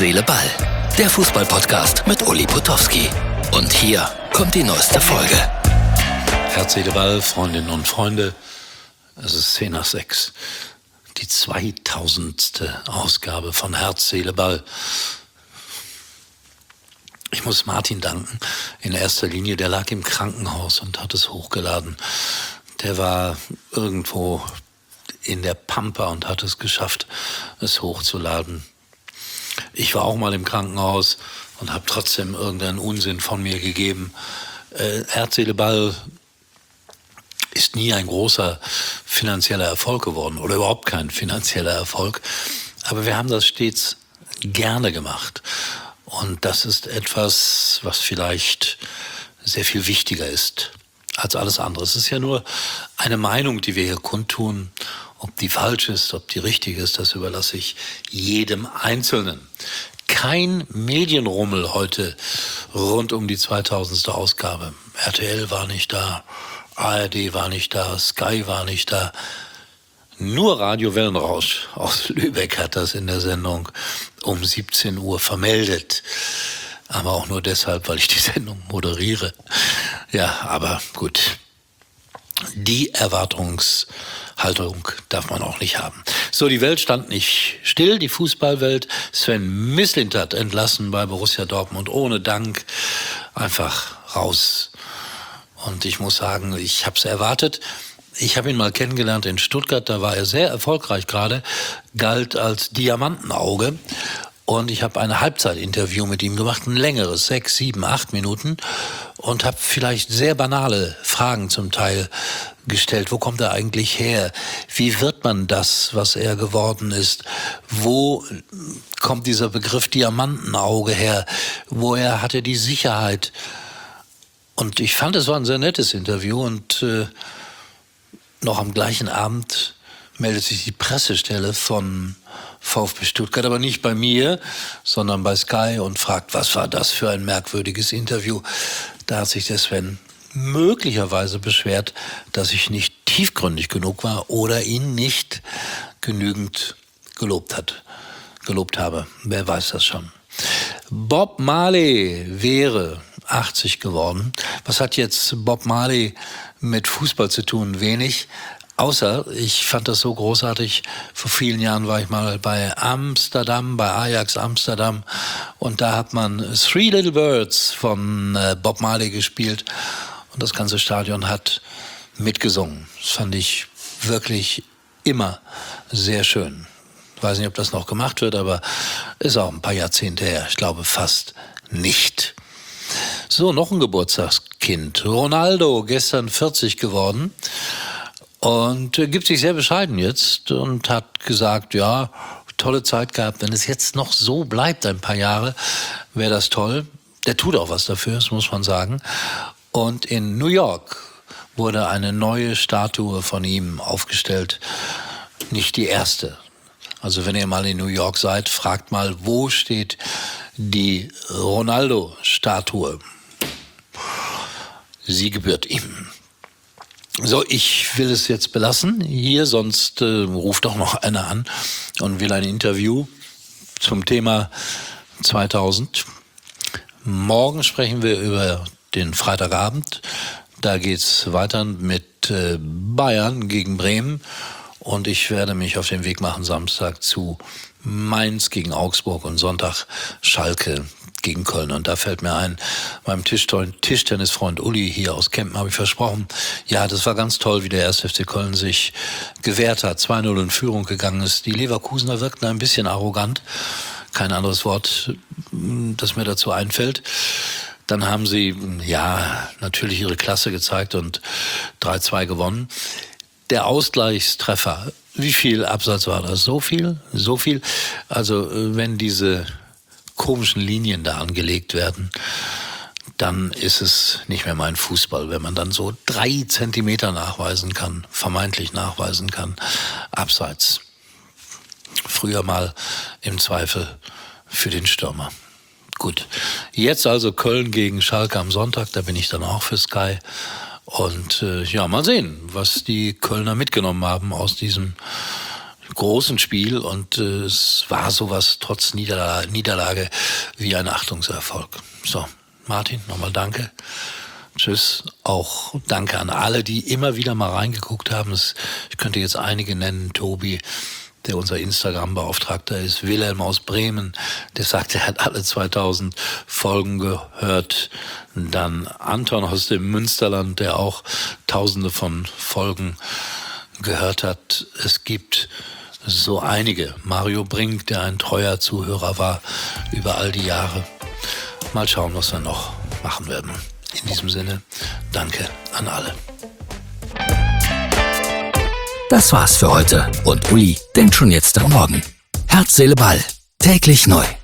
Seele, Ball. Der Fußball-Podcast mit Uli Potowski. Und hier kommt die neueste Folge. Herz, Seele, Ball, Freundinnen und Freunde. Es ist 6:10. Die 2000. Ausgabe von Herz, Seele, Ball. Ich muss Martin danken, in erster Linie. Der lag im Krankenhaus und hat es hochgeladen. Der war irgendwo in der Pampa und hat es geschafft, es hochzuladen. Ich war auch mal im Krankenhaus und habe trotzdem irgendeinen Unsinn von mir gegeben. Herz, Seele, Ball ist nie ein großer finanzieller Erfolg geworden oder überhaupt kein finanzieller Erfolg. Aber wir haben das stets gerne gemacht. Und das ist etwas, was vielleicht sehr viel wichtiger ist als alles andere. Es ist ja nur eine Meinung, die wir hier kundtun. Ob die falsch ist, ob die richtig ist, das überlasse ich jedem Einzelnen. Kein Medienrummel heute rund um die 2000. Ausgabe. RTL war nicht da, ARD war nicht da, Sky war nicht da. Nur Radio Wellenrausch aus Lübeck hat das in der Sendung um 17 Uhr vermeldet. Aber auch nur deshalb, weil ich die Sendung moderiere. Ja, aber gut. Die Erwartungshaltung darf man auch nicht haben. So, die Welt stand nicht still, die Fußballwelt. Sven Mislintat entlassen bei Borussia Dortmund ohne Dank. Einfach raus. Und ich muss sagen, ich habe es erwartet. Ich habe ihn mal kennengelernt in Stuttgart, da war er sehr erfolgreich gerade, galt als Diamantenauge. Und ich habe ein Halbzeitinterview mit ihm gemacht, ein längeres, 6, 7, 8 Minuten. Und habe vielleicht sehr banale Fragen zum Teil gestellt. Wo kommt er eigentlich her? Wie wird man das, was er geworden ist? Wo kommt dieser Begriff Diamantenauge her? Woher hat er die Sicherheit? Und ich fand, es war ein sehr nettes Interview. Und noch am gleichen Abend meldet sich die Pressestelle von VfB Stuttgart, aber nicht bei mir, sondern bei Sky und fragt, was war das für ein merkwürdiges Interview. Da hat sich der Sven möglicherweise beschwert, dass ich nicht tiefgründig genug war oder ihn nicht genügend gelobt habe. Wer weiß das schon. Bob Marley wäre 80 geworden. Was hat jetzt Bob Marley mit Fußball zu tun? Wenig. Außer, ich fand das so großartig, vor vielen Jahren war ich mal bei Amsterdam, bei Ajax Amsterdam und da hat man Three Little Birds von Bob Marley gespielt und das ganze Stadion hat mitgesungen. Das fand ich wirklich immer sehr schön. Ich weiß nicht, ob das noch gemacht wird, aber ist auch ein paar Jahrzehnte her. Ich glaube fast nicht. So, noch ein Geburtstagskind. Ronaldo, gestern 40 geworden. Und gibt sich sehr bescheiden jetzt und hat gesagt, ja, tolle Zeit gehabt. Wenn es jetzt noch so bleibt, ein paar Jahre, wäre das toll. Der tut auch was dafür, das muss man sagen. Und in New York wurde eine neue Statue von ihm aufgestellt. Nicht die erste. Also wenn ihr mal in New York seid, fragt mal, wo steht die Ronaldo-Statue? Sie gebührt ihm. So, ich will es jetzt belassen hier, sonst ruft doch noch einer an und will ein Interview zum Thema 2000. Morgen sprechen wir über den Freitagabend. Da geht's weiter mit Bayern gegen Bremen und ich werde mich auf den Weg machen Samstag zu Mainz gegen Augsburg und Sonntag Schalke gegen Köln. Und da fällt mir ein, meinem Tischtennisfreund Uli hier aus Kempen habe ich versprochen, ja, das war ganz toll, wie der 1. FC Köln sich gewehrt hat, 2:0 in Führung gegangen ist. Die Leverkusener wirkten ein bisschen arrogant, kein anderes Wort, das mir dazu einfällt. Dann haben sie, ja, natürlich ihre Klasse gezeigt und 3:2 gewonnen. Der Ausgleichstreffer, wie viel Absatz war das? So viel? So viel? Also, wenn diese komischen Linien da angelegt werden, dann ist es nicht mehr mein Fußball, wenn man dann so 3 Zentimeter nachweisen kann, vermeintlich nachweisen kann, abseits. Früher mal im Zweifel für den Stürmer. Gut, jetzt also Köln gegen Schalke am Sonntag, da bin ich dann auch für Sky. Und ja, mal sehen, was die Kölner mitgenommen haben aus diesem großen Spiel und es war sowas trotz Niederlage wie ein Achtungserfolg. So, Martin, nochmal danke. Tschüss. Auch danke an alle, die immer wieder mal reingeguckt haben. Ich könnte jetzt einige nennen. Tobi, der unser Instagram-Beauftragter ist. Wilhelm aus Bremen, der sagt, er hat alle 2000 Folgen gehört. Dann Anton aus dem Münsterland, der auch tausende von Folgen gehört hat. Es gibt so einige. Mario Brink, der ein treuer Zuhörer war über all die Jahre. Mal schauen, was wir noch machen werden. In diesem Sinne, danke an alle. Das war's für heute und Uli denkt schon jetzt am Morgen. Herz, Seele, Ball. Täglich neu.